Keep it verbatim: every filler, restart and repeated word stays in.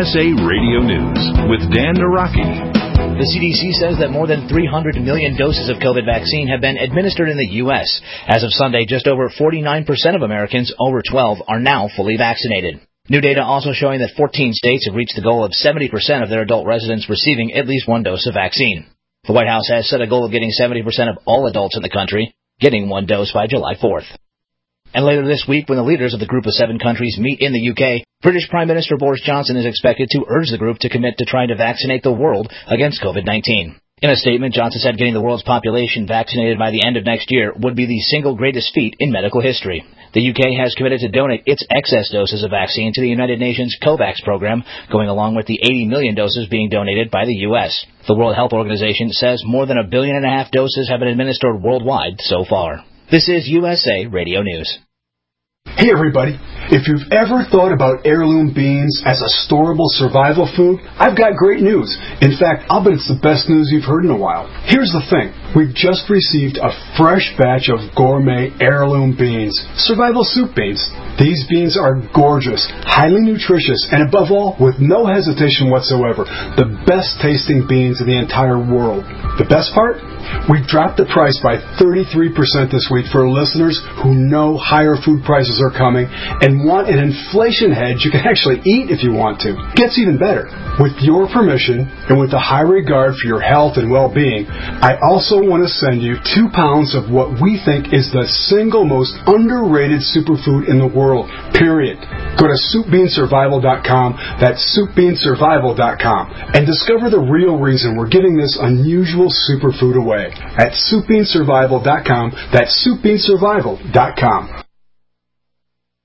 S A Radio News with Dan Naraki. The C D C says that more than three hundred million doses of COVID vaccine have been administered in the U S. As of Sunday, just over forty-nine percent of Americans over twelve are now fully vaccinated. New data also showing that fourteen states have reached the goal of seventy percent of their adult residents receiving at least one dose of vaccine. The White House has set a goal of getting seventy percent of all adults in the country getting one dose by July fourth. And later this week, when the leaders of the Group of Seven countries meet in the U K, British Prime Minister Boris Johnson is expected to urge the group to commit to trying to vaccinate the world against COVID nineteen. In a statement, Johnson said getting the world's population vaccinated by the end of next year would be the single greatest feat in medical history. The U K has committed to donate its excess doses of vaccine to the United Nations COVAX program, going along with the eighty million doses being donated by the U S. The World Health Organization says more than a billion and a half doses have been administered worldwide so far. This is U S A Radio News. Hey everybody, if you've ever thought about heirloom beans as a storable survival food, I've got great news. In fact, I'll bet it's the best news you've heard in a while. Here's the thing. We've just received a fresh batch of gourmet heirloom beans, survival soup beans. These beans are gorgeous, highly nutritious, and above all, with no hesitation whatsoever, the best tasting beans in the entire world. The best part? We've dropped the price by thirty-three percent this week for listeners who know higher food prices are coming and want an inflation hedge you can actually eat if you want to. Gets even better. With your permission and with a high regard for your health and well-being, I also want to send you two pounds of what we think is the single most underrated superfood in the world, period. Go to soup bean survival dot com, that's soup bean survival dot com, and discover the real reason we're giving this unusual superfood away at soup bean survival dot com, that's soup bean survival dot com.